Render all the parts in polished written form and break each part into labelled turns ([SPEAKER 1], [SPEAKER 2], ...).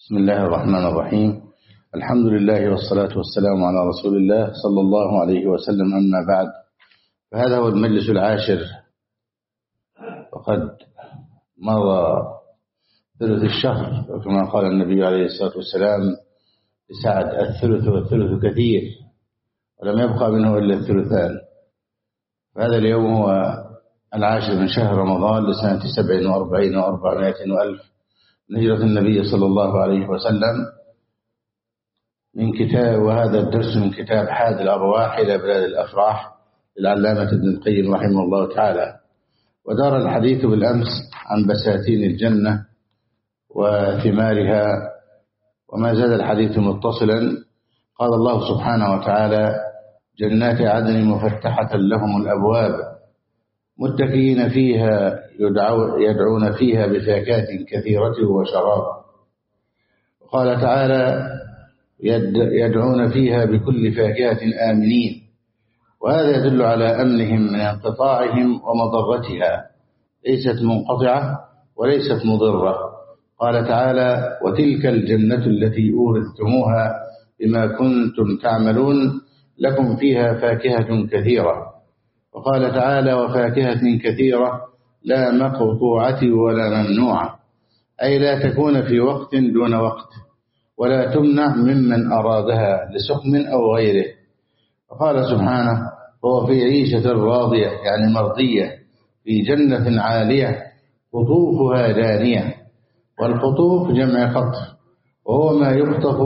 [SPEAKER 1] بسم الله الرحمن الرحيم. الحمد لله والصلاة والسلام على رسول الله صلى الله عليه وسلم. أما بعد، فهذا هو المجلس العاشر، وقد مضى ثلث الشهر، وكما قال النبي عليه الصلاة والسلام لسعد: الثلث والثلث كثير، ولم يبقى منه إلا الثلثان. فهذا اليوم هو العاشر من شهر رمضان لسنة 47 و400 وألف من هجرة النبي صلى الله عليه وسلم، من كتاب، وهذا الدرس من كتاب حاد الأرواح إلى بلاد الأفراح للعلامة ابن القيم رحمه الله تعالى. ودار الحديث بالأمس عن بساتين الجنة وثمارها، وما زال الحديث متصلا. قال الله سبحانه وتعالى: جنات عدن مفتحة لهم الأبواب متكئين فيها يدعون فيها بفاكهة كثيرة وشراب. وقال تعالى: يدعون فيها بكل فاكهة آمنين. وهذا يدل على أمنهم من انقطاعهم ومضرتها، ليست منقطعة وليست مضرة. قال تعالى: وتلك الجنة التي أورثتموها بما كنتم تعملون لكم فيها فاكهة كثيرة. وقال تعالى: وفاكهة كثيرة لا مقطوعة ولا ممنوعة، أي لا تكون في وقت دون وقت، ولا تمنع ممن أرادها لسقم أو غيره. وقال سبحانه: هو في عيشة راضية، يعني مرضية، في جنة عالية قطوفها دانية. والقطوف جمع قطف، وهو ما يقطف،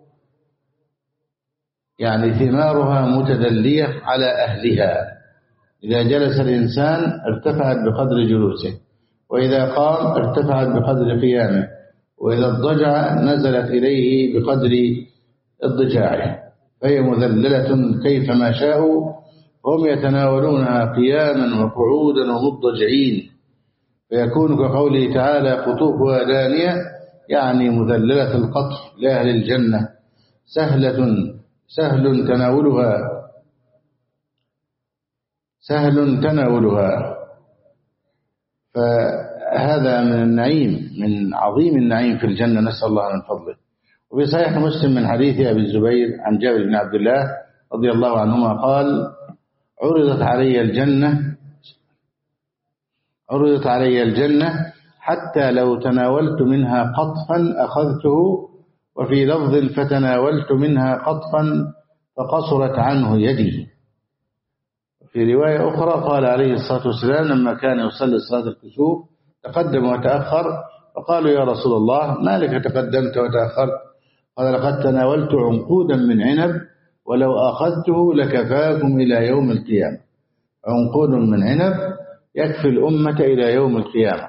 [SPEAKER 1] يعني ثمارها متدلية على أهلها. إذا جلس الإنسان ارتفعت بقدر جلوسه، وإذا قام ارتفعت بقدر قيامه، وإذا اضطجع نزلت إليه بقدر اضطجاعه، فهي مذللة كيفما شاءوا، هم يتناولونها قياما وقعودا ومضطجعين، فيكون كقوله تعالى: قطوفها دانية، يعني مذللة القطف لأهل الجنة، سهل تناولها. فهذا من النعيم، من عظيم النعيم في الجنة، نسأل الله من فضله. وفي صحيح مسلم من حديث أبي الزبير عن جابر بن عبد الله رضي الله عنهما قال: عرضت علي الجنة حتى لو تناولت منها قطفا أخذته، وفي لفظ: فتناولت منها قطفا فقصرت عنه يدي. في رواية أخرى قال عليه الصلاة والسلام لما كان يصلي صلاة الكسوف تقدم وتأخر، فقالوا: يا رسول الله، ما لك تقدمت وتأخرت؟ قال: لقد تناولت عنقودا من عنب، ولو أخذته لكفاكم إلى يوم القيامة. عنقود من عنب يكفي الأمة إلى يوم القيامة.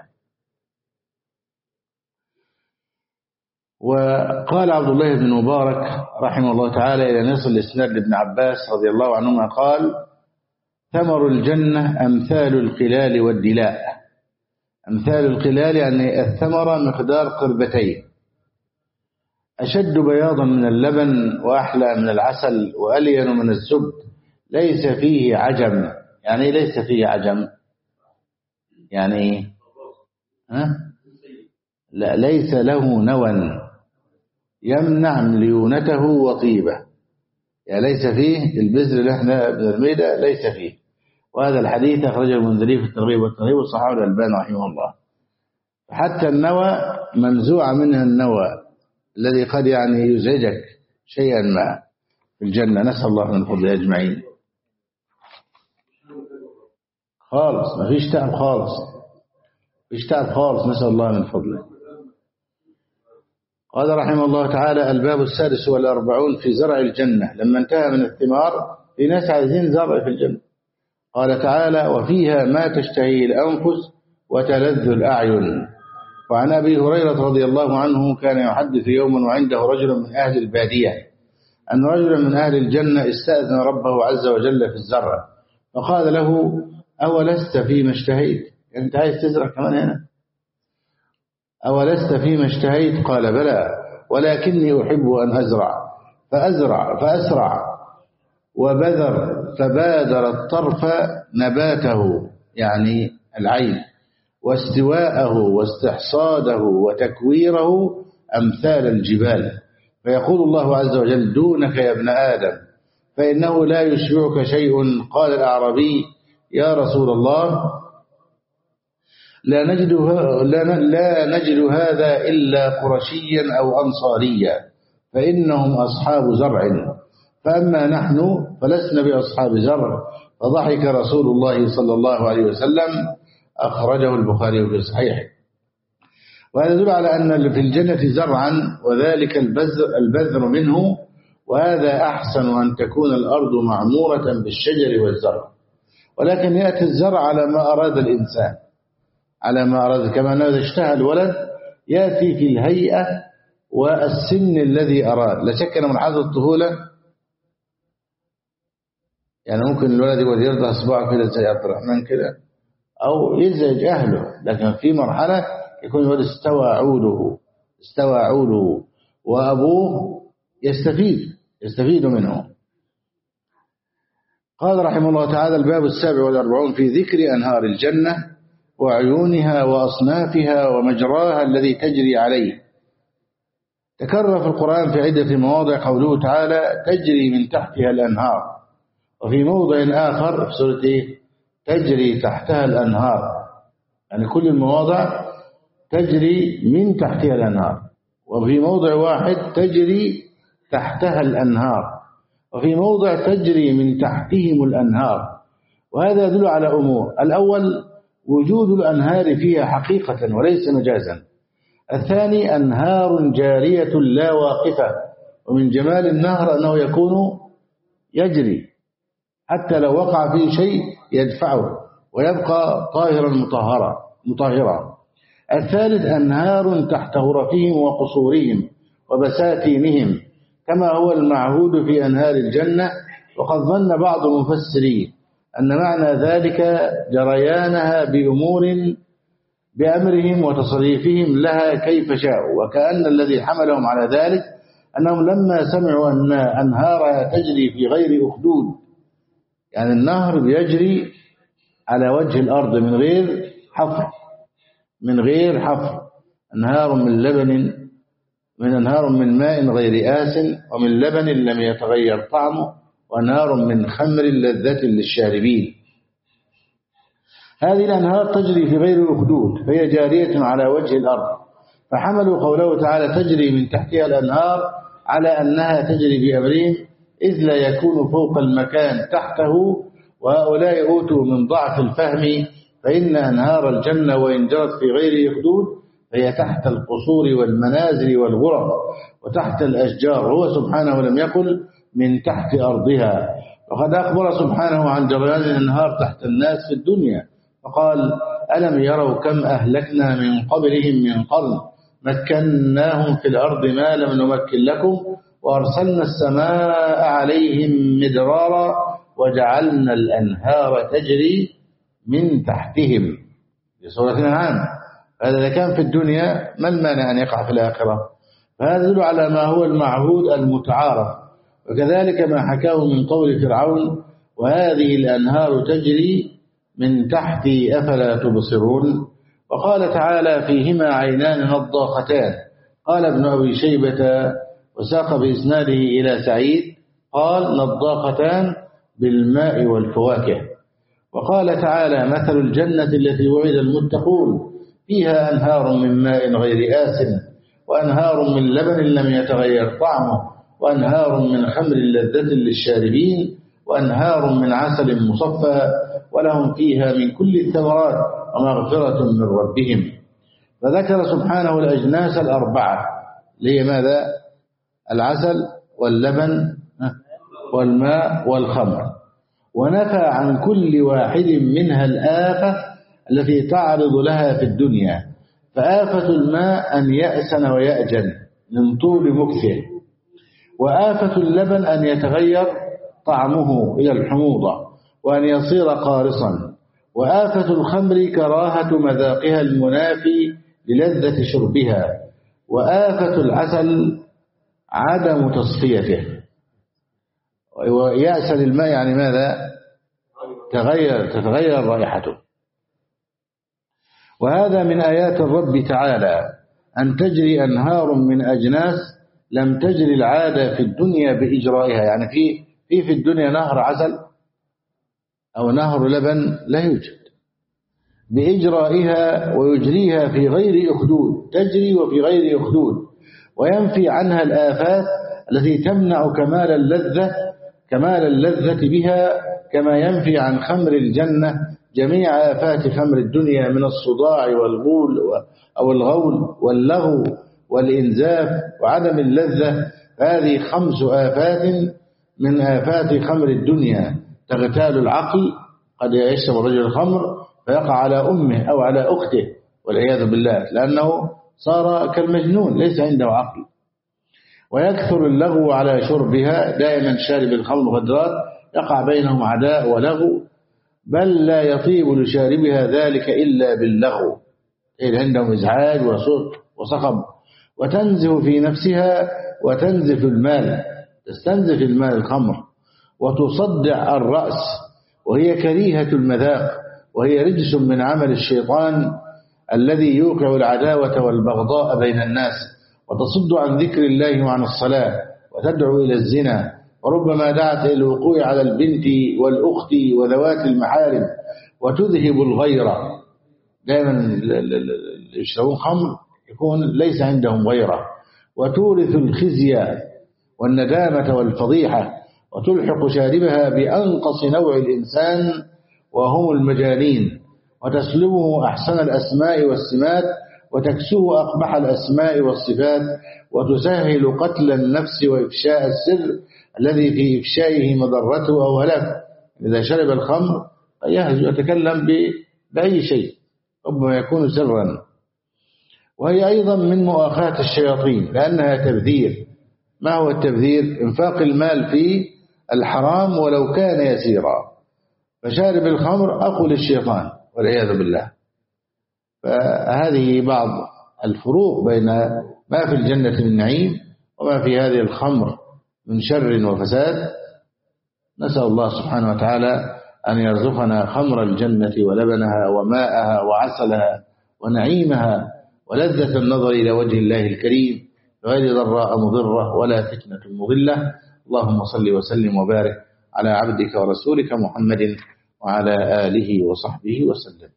[SPEAKER 1] وقال عبد الله بن مبارك رحمه الله تعالى إلى نصل الإسناد لابن عباس رضي الله عنهما قال: ثمر الجنة أمثال القلال والدلاء. أمثال القلال يعني الثمرة مقدار قربتين، أشد بياضا من اللبن، وأحلى من العسل، وألين من الزبد، ليس فيه عجم. يعني ليس فيه عجم، يعني لا، ليس له نوى يمنع مليونته وطيبه، يعني ليس فيه البذر اللي احنا بنرميه ده، ليس فيه. وهذا الحديث أخرجه المنذري في الترغيب والترهيب، وصححه الألباني رحمه الله. حتى النوى منزوع منها النوى الذي قد يعني يزعجك شيئا ما في الجنة، نسأل الله من فضله أجمعين. خالص ما فيش تعب خالص، نسأل الله من فضله. قال رحمه الله تعالى: الباب السادس والأربعون في زرع الجنة. لما انتهى من الثمار، في ناس عايزين زرع في الجنة. قال تعالى: وفيها ما تشتهي الأنفس وتلذ الأعين. وعن أبي هريرة رضي الله عنه كان يحدث يوما وعنده رجل من أهل البادية أن رجلا من أهل الجنة استأذن ربه عز وجل في الزرع، فقال له: أولست فيما اشتهيت؟ أنت عايز تزرع كمان هنا؟ أولست فيما اشتهيت؟ قال: بلى، ولكني أحب أن فأسرع وبذر، فبادر الطرف نباته، يعني العين، واستواءه واستحصاده وتكويره أمثال الجبال، فيقول الله عز وجل: دونك يا ابن آدم فإنه لا يشبعك شيء. قال الأعرابي: يا رسول الله، لا نجد هذا إلا قرشيا أو أنصاريا، فإنهم أصحاب زرع، فأما نحن فلسنا بأصحاب زرع. فضحك رسول الله صلى الله عليه وسلم. أخرجه البخاري في صحيحه. وهذا يدل على أن في الجنة زرعا، وذلك البذر منه، وهذا أحسن أن تكون الأرض معمورة بالشجر والزرع. ولكن يأتي الزرع على ما أراد الإنسان، على ما أراد، كما أنه إذا اشتهى الولد يأتي في الهيئة والسن الذي أراد. لا شك أن مرحلة الطفولة يعني ممكن الولد يقعد يرضى أصبعه كده زي عبد الرحمن كده، أو يزعج أهله، لكن في مرحلة يكون الولد استوى عوده وأبوه يستفيد منه. قال رحمه الله تعالى: الباب 47 في ذكر أنهار الجنة وعيونها وأصنافها ومجراها الذي تجري عليه. تكرر في القرآن في عدة مواضع قوله تعالى: تجري من تحتها الأنهار، وفي موضع آخر في سورة تجري تحتها الأنهار، يعني كل المواضع تجري من تحتها الأنهار، وفي موضع واحد تجري تحتها الأنهار، وفي موضع تجري من تحتهم الأنهار. وهذا يدل على أمور: الأول وجود الأنهار فيها حقيقة وليس مجازا. الثاني أنهار جارية لا واقفة، ومن جمال النهر أنه يكون يجري حتى لو وقع فيه شيء يدفعه ويبقى طاهرا مطهرا. الثالث أنهار تحت غرفهم وقصورهم وبساتينهم، كما هو المعهود في أنهار الجنة. وقد ظن بعض المفسرين أن معنى ذلك جريانها بأمرهم وتصريفهم لها كيف شاءوا، وكأن الذي حملهم على ذلك أنهم لما سمعوا أن أنهارها تجري في غير أخدود، يعني النهر بيجري على وجه الأرض من غير حفر، أنهار من لبن، أنهار من ماء غير آسن، ومن لبن لم يتغير طعمه، وأنهار من خمر لذة للشاربين. هذه الأنهار تجري في غير أخدود، فهي جارية على وجه الأرض، فحملوا قوله تعالى تجري من تحتها الأنهار على أنها تجري بأمرهم، إذ لا يكون فوق المكان تحته، وهؤلاء أوتوا من ضعف الفهم، فإن أنهار الجنة وإن جرت في غير أخدود فهي تحت القصور والمنازل والغرف وتحت الأشجار، هو سبحانه لم يقل من تحت أرضها. وقد أخبر سبحانه عن جريان الأنهار تحت الناس في الدنيا، فقال: ألم يروا كم أهلكنا من قبلهم من قرن مكناهم في الأرض ما لم نمكن لكم، وأرسلنا السماء عليهم مدرارا وجعلنا الأنهار تجري من تحتهم، في سورة الأنعام. هذا إذا كان في الدنيا، ما المانع أن يقع في الآخرة؟ فهذا يدل على ما هو المعهود المتعارف. وكذلك ما حكاه من قول فرعون: وهذه الأنهار تجري من تحتي أفلا تبصرون. وقال تعالى: فيهما عينان نضاختان. قال ابن أبي شيبة وساق بإسناده إلى سعيد قال: نضاختان بالماء والفواكه. وقال تعالى: مثل الجنة التي وعد المتقون فيها أنهار من ماء غير آسن، وأنهار من لبن لم يتغير طعمه، وأنهار من خمر لذة للشاربين، وأنهار من عسل مصفى، ولهم فيها من كل الثمرات ومغفرة من ربهم. فذكر سبحانه الأجناس الأربعة، اللي هي ماذا؟ العسل واللبن والماء والخمر، ونفى عن كل واحد منها الآفة التي تعرض لها في الدنيا. فآفة الماء أن يأسن ويأجن من طول مكثه، وآفة اللبن أن يتغير طعمه إلى الحموضة وأن يصير قارصا، وآفة الخمر كراهة مذاقها المنافي للذة شربها، وآفة العسل عدم تصفيته. ويأسل الماء يعني ماذا؟ تتغير رائحته. وهذا من آيات الرب تعالى أن تجري أنهار من أجناس لم تجري العادة في الدنيا بإجرائها. يعني في الدنيا نهر عسل أو نهر لبن لا يوجد بإجرائها، ويجريها في غير أخدود، تجري وفي غير أخدود، وينفي عنها الآفات التي تمنع كمال اللذة بها، كما ينفي عن خمر الجنة جميع آفات خمر الدنيا من الصداع والغول أو الغول واللغو والإنزاف وعدم اللذة. هذه 5 آفات من آفات خمر الدنيا تغتال العقل. قد يشرب الرجل الخمر فيقع على أمه أو على أخته والعياذ بالله، لأنه صار كالمجنون ليس عنده عقل. ويكثر اللغو على شربها، دائما شارب الخمر مخدرات يقع بينهم عداء ولغو، بل لا يطيب لشاربها ذلك إلا باللغو، إذ عندهم إزعاج وصخب. وتنزف في نفسها وتنزف المال، تستنزف المال الخمر، وتصدع الرأس، وهي كريهة المذاق، وهي رجس من عمل الشيطان الذي يوقع العداوة والبغضاء بين الناس، وتصد عن ذكر الله وعن الصلاة، وتدعو إلى الزنا، وربما دعت إلى الوقوع على البنت والأخت وذوات المحارم، وتذهب الغيرة. دائما اللي يشربون خمر يكون ليس عندهم غيرة، وتورث الخزي والندامة والفضيحة، وتلحق شاربها بأنقص نوع الإنسان وهم المجانين، وتسلبه أحسن الأسماء والسمات، وتكسوه أقبح الأسماء والصفات، وتسهل قتل النفس وإفشاء السر الذي في إفشائه مضرته أو هلاكه. إذا شرب الخمر يهج يتكلم بأي شيء ربما يكون سرا. وهي أيضا من مؤاخاة الشياطين لأنها تبذير. ما هو التبذير؟ انفاق المال في الحرام ولو كان يسيرا. فشارب الخمر أخو للشيطان والعياذ بالله. فهذه بعض الفروق بين ما في الجنة من نعيم وما في هذه الخمر من شر وفساد. نسأل الله سبحانه وتعالى أن يرزقنا خمر الجنة ولبنها وماءها وعسلها ونعيمها ولذة النظر إلى وجه الله الكريم غير ضراء مضرة ولا فتنة مضلة. اللهم صل وسلم وبارك على عبدك ورسولك محمد وعلى آله وصحبه وسلم.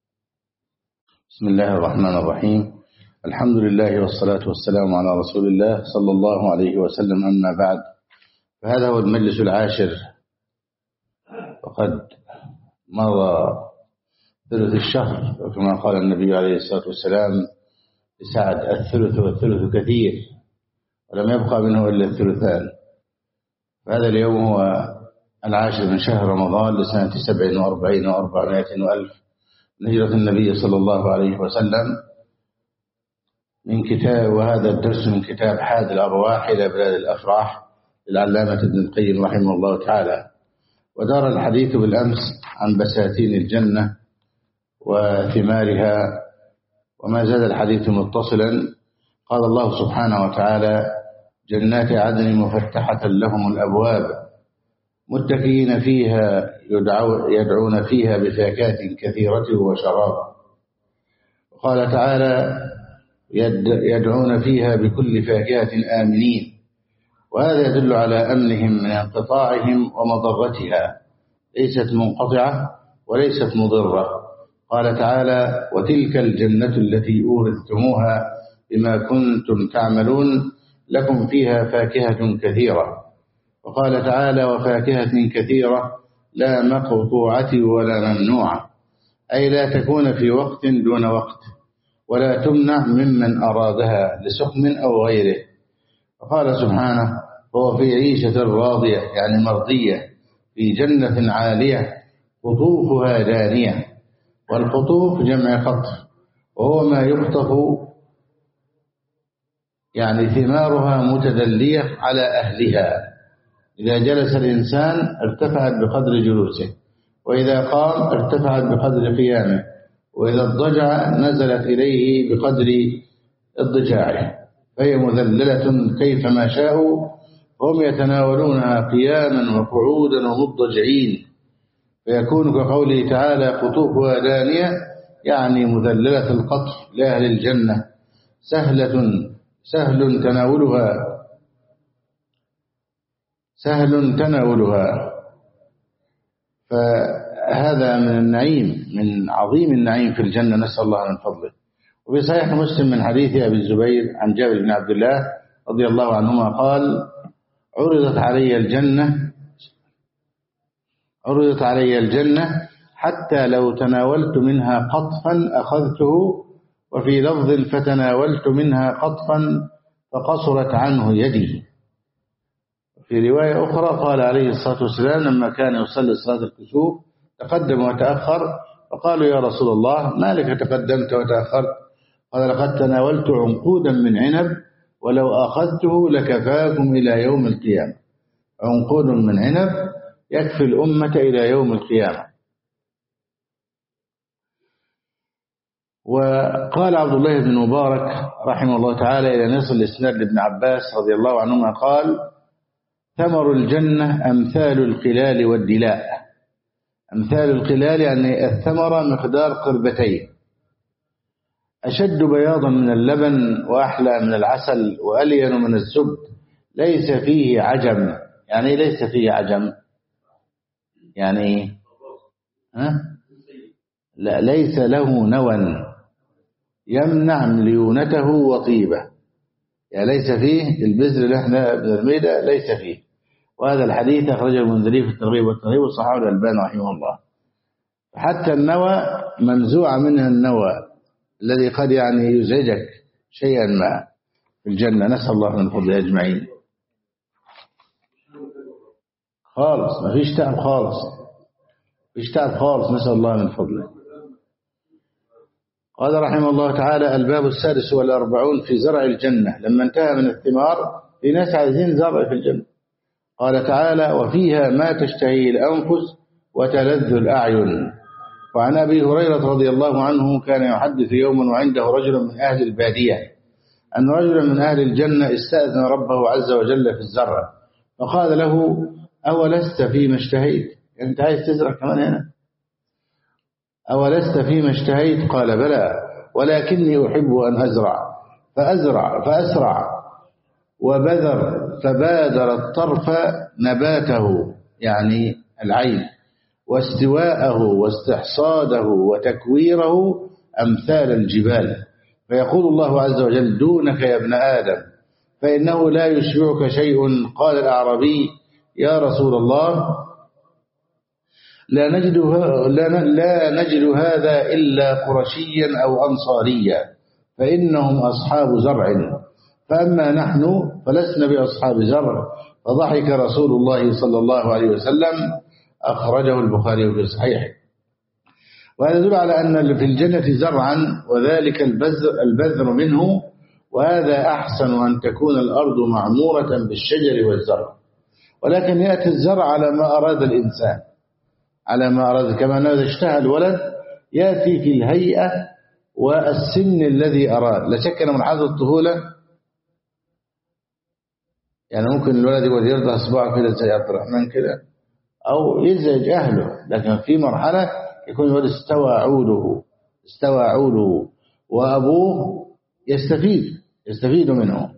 [SPEAKER 1] بسم الله الرحمن الرحيم. الحمد لله والصلاة والسلام على رسول الله صلى الله عليه وسلم. أما بعد، فهذا هو المجلس العاشر، وقد مضى ثلث الشهر، وكما قال النبي عليه الصلاة والسلام لسعد: الثلث والثلث كثير، ولم يبقى منه إلا الثلثان. فهذا اليوم هو العاشر من شهر رمضان لسنة 47 و400 وألف من هجرة النبي صلى الله عليه وسلم، من كتاب، وهذا الدرس من كتاب حاد الأرواح إلى بلاد الأفراح للعلامة ابن القيم رحمه الله تعالى. ودار الحديث بالأمس عن بساتين الجنة وثمارها، وما زال الحديث متصلا. قال الله سبحانه وتعالى: جنات عدن مفتحة لهم الأبواب متكئين فيها يدعون فيها بفاكهة كثيرة وشراب. وقال تعالى: يدعون فيها بكل فاكهة آمنين. وهذا يدل على أمنهم من انقطاعهم ومضرتها، ليست منقطعة وليست مضرة. قال تعالى: وتلك الجنة التي أورثتموها بما كنتم تعملون لكم فيها فاكهة كثيرة. وقال تعالى: وفاكهة كثيرة لا مقطوعة ولا ممنوعة، أي لا تكون في وقت دون وقت، ولا تمنع ممن أرادها لسقم أو غيره. وقال سبحانه: هو في عيشة راضية، يعني مرضية، في جنة عالية قطوفها دانية. والقطوف جمع قطف، وهو ما يقطف، يعني ثمارها متدلية على أهلها. إذا جلس الإنسان ارتفعت بقدر جلوسه، وإذا قام ارتفعت بقدر قيامه، وإذا اضطجع نزلت إليه بقدر اضطجاعه، فهي مذللة كيفما شاءوا، هم يتناولونها قياما وقعودا ومضطجعين. فيكون كقوله تعالى: قطوفها دانية، يعني مذللة القطف لأهل الجنة، سهل تناولها. فهذا من النعيم، من عظيم النعيم في الجنة، نسأل الله من فضله. وفي صحيح مسلم من حديث أبي الزبير عن جابر بن عبد الله رضي الله عنهما قال: عرضت علي الجنة حتى لو تناولت منها قطفا أخذته، وفي لفظ فتناولت منها قطفا فقصرت عنه يدي. في رواية أخرى قال عليه الصلاة والسلام لما كان يصلي صلاة الكسوف تقدم وتأخر، فقالوا: يا رسول الله ما لك تقدمت وتأخرت؟ قال: لقد تناولت عنقودا من عنب ولو أخذته لكفاكم إلى يوم القيامة. عنقود من عنب يكفي الأمة إلى يوم القيامة. وقال عبد الله بن مبارك رحمه الله تعالى إلى نصل الإسناد لابن عباس رضي الله عنهما قال: ثمر الجنة أمثال القلال والدلاء. أمثال القلال يعني الثمرة مقدار قربتين، أشد بياضا من اللبن وأحلى من العسل وألين من الزبد، ليس فيه عجم. يعني ليس فيه عجم يعني لا، ليس له نوى يمنع ليونته وطيبه، يعني ليس فيه البذر اللي احنا بنرميه ده، ليس فيه. وهذا الحديث أخرجه المنذري في الترغيب والترهيب وصححه الألباني رحمه الله. حتى النوى منزوع منها النوى الذي قد يعني يزعجك شيئا ما في الجنة، نسأل الله من فضله أجمعين. خالص ما فيش تعب خالص، نسأل الله من فضله. قال رحمه الله تعالى: الباب 46 في زرع الجنة. لما انتهى من الثمار، في ناس عايزين زرع في الجنة. قال تعالى: وفيها ما تشتهي الأنفس وتلذ الأعين. وعن أبي هريرة رضي الله عنه كان يحدث يوما وعنده رجل من أهل البادية أن رجلا من أهل الجنة استأذن ربه عز وجل في الزرع، فقال له: أولست فيما اشتهيت؟ أنت عايز تزرع كمان هنا؟ أولست فيما اشتهيت؟ قال: بلى، ولكني أحب أن فأسرع وبذر، فبادر الطرف نباته يعني العين، واستواءه واستحصاده وتكويره أمثال الجبال، فيقول الله عز وجل: دونك يا ابن آدم، فإنه لا يشبعك شيء. قال الأعرابي: يا رسول الله، لا نجد هذا إلا قرشيا أو أنصاريا، فإنهم أصحاب زرع، فأما نحن فلسنا بأصحاب زرع. فضحك رسول الله صلى الله عليه وسلم. أخرجه البخاري في صحيحه. وهذا يدل على أن في الجنة زرعا، وذلك البذر منه، وهذا أحسن أن تكون الأرض معمورة بالشجر والزرع. ولكن يأتي الزرع على ما أراد الإنسان، على ما أراد، كما أنه إذا اشتهى الولد يأتي في الهيئة والسن الذي أراد. لا شك أن مرحلة الطفولة يعني ممكن الولد يقعد يرضى أصبعه كده زي عبد الرحمن كده، أو يزعج أهله، لكن في مرحلة يكون الولد استوى عوده وأبوه يستفيد منه.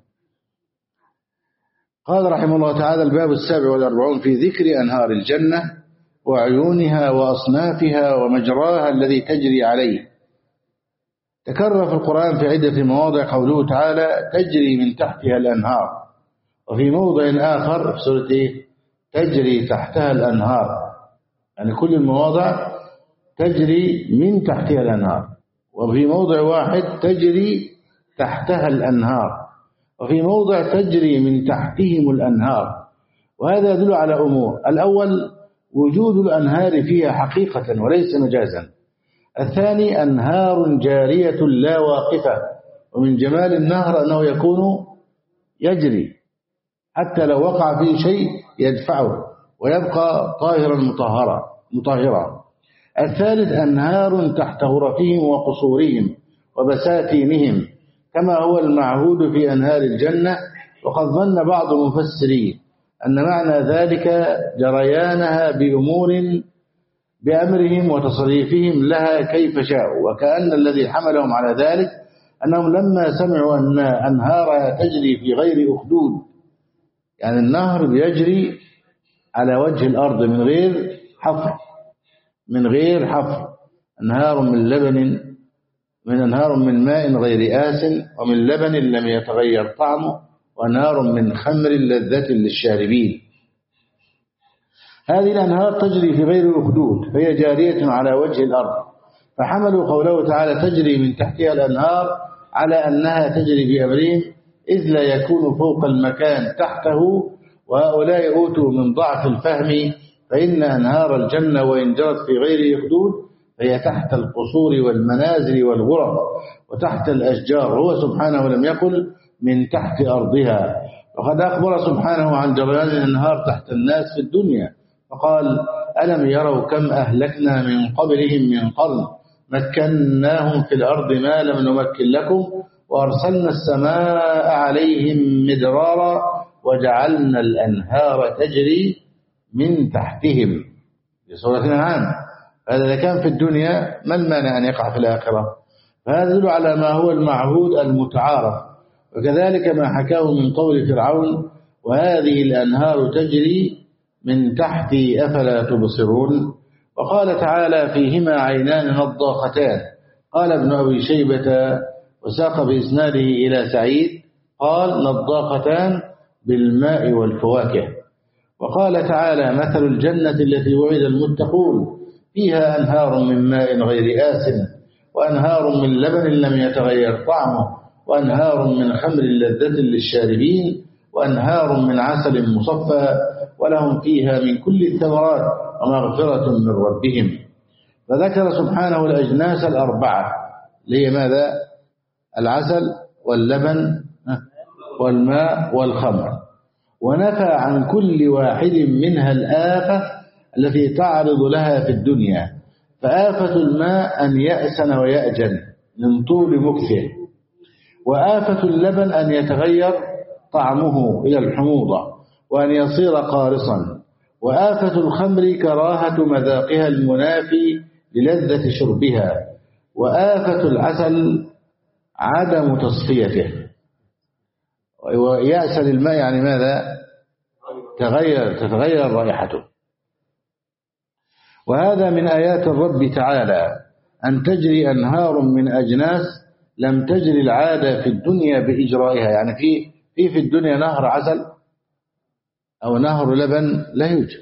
[SPEAKER 1] قال رحمه الله تعالى: الباب 47 في ذكر أنهار الجنة وعيونها وأصنافها ومجراها الذي تجري عليه. تكرر في القرآن في عدة مواضع قوله تعالى: تجري من تحتها الأنهار، وفي موضع آخر في سورة تجري تحتها الأنهار، يعني كل المواضع تجري من تحتها الأنهار. وفي موضع واحد تجري تحتها الأنهار، وفي موضع تجري من تحتهم الأنهار. وهذا يدل على أمور: الأول وجود الأنهار فيها حقيقة وليس مجازا. الثاني أنهار جارية لا واقفة، ومن جمال النهر أنه يكون يجري حتى لو وقع فيه شيء يدفعه ويبقى طاهرا مطهرا. الثالث أنهار تحت غرفهم وقصورهم وبساتينهم، كما هو المعهود في أنهار الجنة. وقد ظن بعض المفسرين أن معنى ذلك جريانها بأمرهم وتصريفهم لها كيف شاءوا، وكأن الذي حملهم على ذلك أنهم لما سمعوا أن أنهارها تجري في غير أخدود، يعني النهر بيجري على وجه الأرض من غير حفر، أنهار من لبن، أنهار من ماء غير آسن، ومن لبن لم يتغير طعمه، وأنهار من خمر لذة للشاربين. هذه الأنهار تجري في غير أخدود، فهي جارية على وجه الأرض، فحملوا قوله تعالى تجري من تحتها الأنهار على أنها تجري بأمرهم، إذ لا يكون فوق المكان تحته، وهؤلاء أوتوا من ضعف الفهم، فإن أنهار الجنة وإن جرت في غير أخدود فهي تحت القصور والمنازل والغرف وتحت الأشجار، هو سبحانه لم يقل من تحت أرضها. وقد أخبر سبحانه عن جريان الأنهار تحت الناس في الدنيا، فقال ألم يروا كم أهلكنا من قبلهم من قرن مكناهم في الأرض ما لم نمكن لكم، وأرسلنا السماء عليهم مدرارا وجعلنا الأنهار تجري من تحتهم، في سورة الأنعام. هذا إذا كان في الدنيا ما المانع أن يقع في الآخرة؟ فهذا يدل على ما هو المعهود المتعارف. وكذلك ما حكاه من قول فرعون وهذه الأنهار تجري من تحتي أفلا تبصرون. وقال تعالى فيهما عينان نضاختان، قال ابن أبي شيبة وساق بإسناده إلى سعيد قال نضاختان بالماء والفواكه. وقال تعالى مثل الجنة التي وعد المتقون فيها أنهار من ماء غير آسن، وأنهار من لبن لم يتغير طعمه، وأنهار من خمر لذة للشاربين، وأنهار من عسل مصفى، ولهم فيها من كل الثمرات ومغفرة من ربهم. فذكر سبحانه الأجناس الأربعة، ليه ماذا؟ العسل واللبن والماء والخمر، ونفى عن كل واحد منها الآفة التي تعرض لها في الدنيا. فآفة الماء أن يأسن ويأجن من طول مكثه، وآفة اللبن أن يتغير طعمه إلى الحموضة وأن يصير قارصا، وآفة الخمر كراهة مذاقها المنافي للذة شربها، وآفة العسل عدم تصفيته. ويأسل الماء يعني ماذا؟ تتغير رائحته. وهذا من آيات الرب تعالى أن تجري أنهار من أجناس لم تجري العادة في الدنيا بإجرائها، يعني في الدنيا نهر عسل أو نهر لبن لا يوجد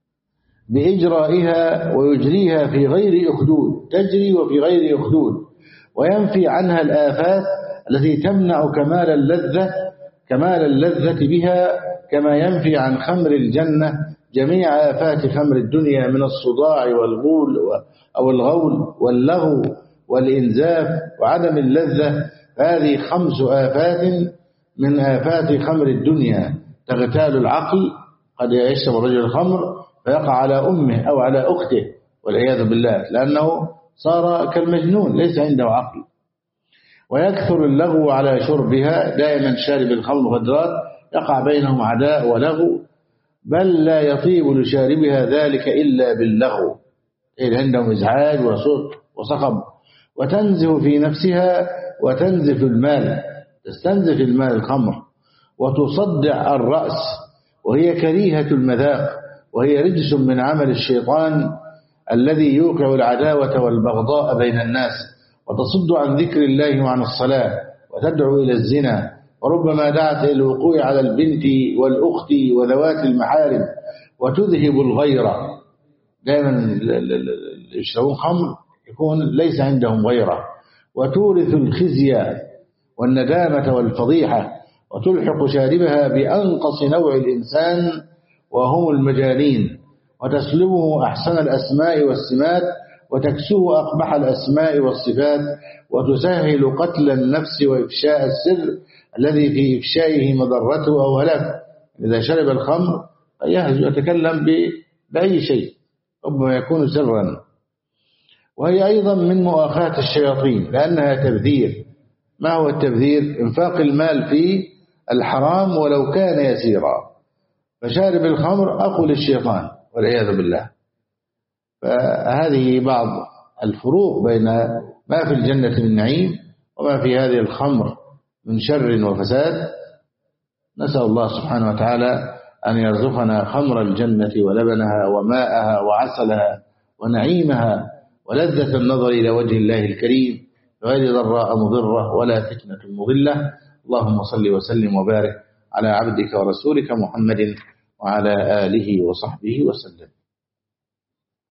[SPEAKER 1] بإجرائها، ويجريها في غير أخدود، تجري وفي غير أخدود، وينفي عنها الآفات التي تمنع كمال اللذة بها، كما ينفي عن خمر الجنة جميع آفات خمر الدنيا من الصداع والغول أو الغول واللغو والإنزاف وعدم اللذة. هذه 5 آفات من آفات خمر الدنيا تغتال العقل. قد يشرب الرجل الخمر فيقع على أمه أو على أخته والعياذ بالله، لأنه صار كالمجنون ليس عنده عقل. ويكثر اللغو على شربها، دائما شارب الخمر مخدرات يقع بينهم عداء ولغو، بل لا يطيب لشاربها ذلك إلا باللغو، إذ عندهم إزعاج وصوت وصخب. وتنزف في نفسها وتنزف المال، تستنزف المال الخمر، وتصدع الرأس، وهي كريهة المذاق، وهي رجس من عمل الشيطان الذي يوقع العداوة والبغضاء بين الناس، وتصد عن ذكر الله وعن الصلاة، وتدعو إلى الزنا، وربما دعت إلى الوقوع على البنت والأخت وذوات المحارم، وتذهب الغيرة. دائما يشربون خمر يكون ليس عندهم غيرة، وتورث الخزي والندامة والفضيحة، وتلحق شاربها بأنقص نوع الإنسان وهم المجانين، وتسلبه أحسن الأسماء والسمات، وتكسوه أقبح الأسماء والصفات، وتسهل قتل النفس وإفشاء السر الذي في إفشائه مضرته أو هلاكه. إذا شرب الخمر يتكلم بأي شيء ربما يكون سرا. وهي أيضا من مؤاخاة الشياطين لأنها تبذير. ما هو التبذير؟ إنفاق المال في الحرام ولو كان يسيرا. فشارب الخمر أخو للشيطان والعياذ بالله. فهذه بعض الفروق بين ما في الجنة من نعيم وما في هذه الخمر من شر وفساد. نسأل الله سبحانه وتعالى أن يرزقنا خمر الجنة ولبنها وماءها وعسلها ونعيمها ولذة النظر إلى وجه الله الكريم غير ضراء مضرة ولا فتنة مضلة. اللهم صل وسلم وبارك على عبدك ورسولك محمد وعلى آله وصحبه وسلم.